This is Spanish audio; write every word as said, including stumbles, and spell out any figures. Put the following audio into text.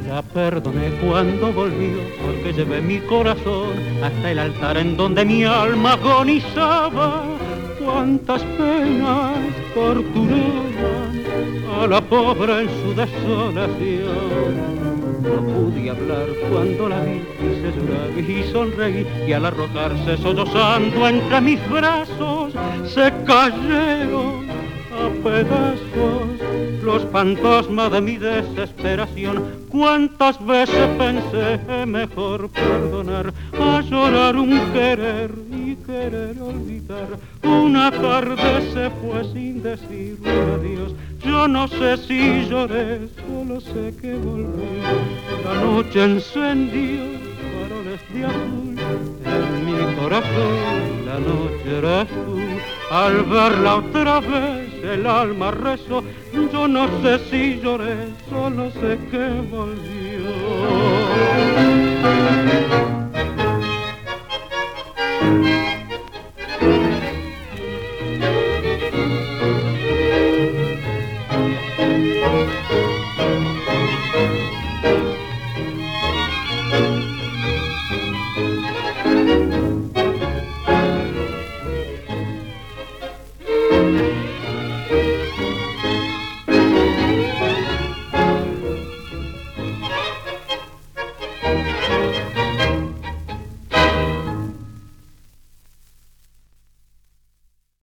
La perdoné cuando volvió, porque llevé mi corazón hasta el altar en donde mi alma agonizaba. Cuántas penas torturaban a la pobre en su desolación. No pude hablar cuando la vi, quise llorar y sonreí, y al arrojarse sollozando entre mis brazos se cayeron a pedazos los fantasmas de mi desesperación. Cuántas veces pensé mejor perdonar, a llorar un querer y querer olvidar. Una tarde se fue sin decirle adiós. Yo no sé si lloré, solo sé que volví. La noche encendió faroles de azul en mi corazón, la noche eras tú. Al verla otra vez el alma rezó. Yo no sé si lloré, solo sé que volvió.